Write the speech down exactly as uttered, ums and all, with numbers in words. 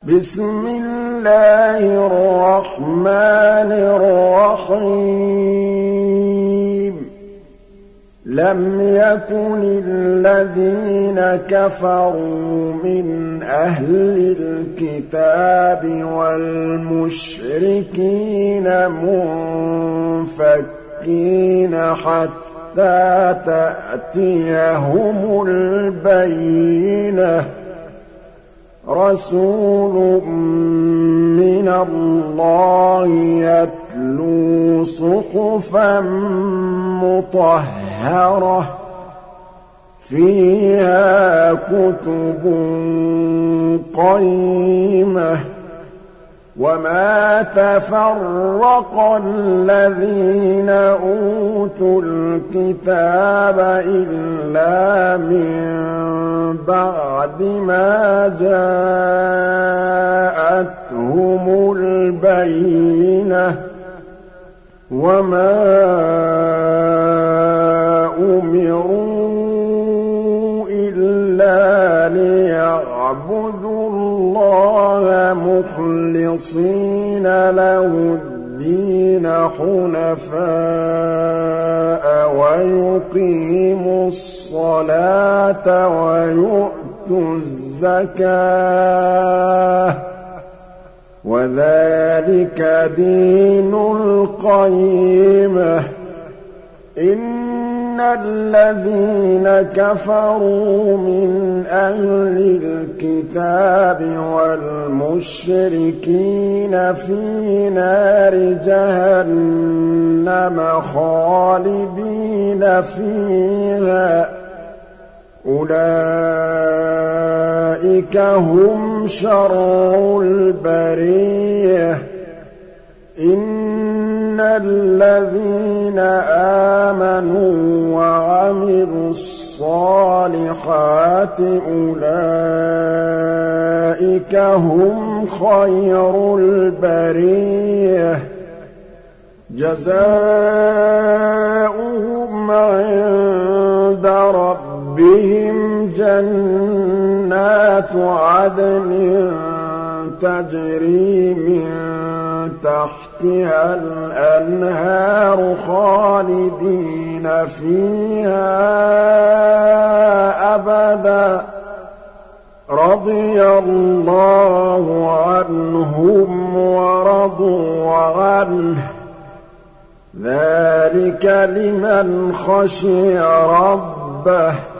بسم الله الرحمن الرحيم لم يكن الذين كفروا من أهل الكتاب والمشركين منفكين حتى تأتيهم البينة رسول من الله يتلو صحفا مطهرة فيها كتب قيمة وما تفرق الذين أوتوا الكتاب إلا من بعد ما جاءتهم البينة وما أمروا إلا ليعبدوا الله مخلصين له الدين حنفاء ويقيموا الصلاة ويؤتوا الزكاة وذلك دين القيمة إن الذين كفروا من أهل الكتاب والمشركين في نار جهنم خالدين فيها أولئك هم شر البرية إن الذين آمنوا وعملوا الصالحات أولئك هم خير البرية جزاؤهم عند ربهم جنات عدن تجري من تحتها الأنهار خالدين فيها أبدا رضي الله عنهم ورضوا عنه ذلك لمن خشي ربه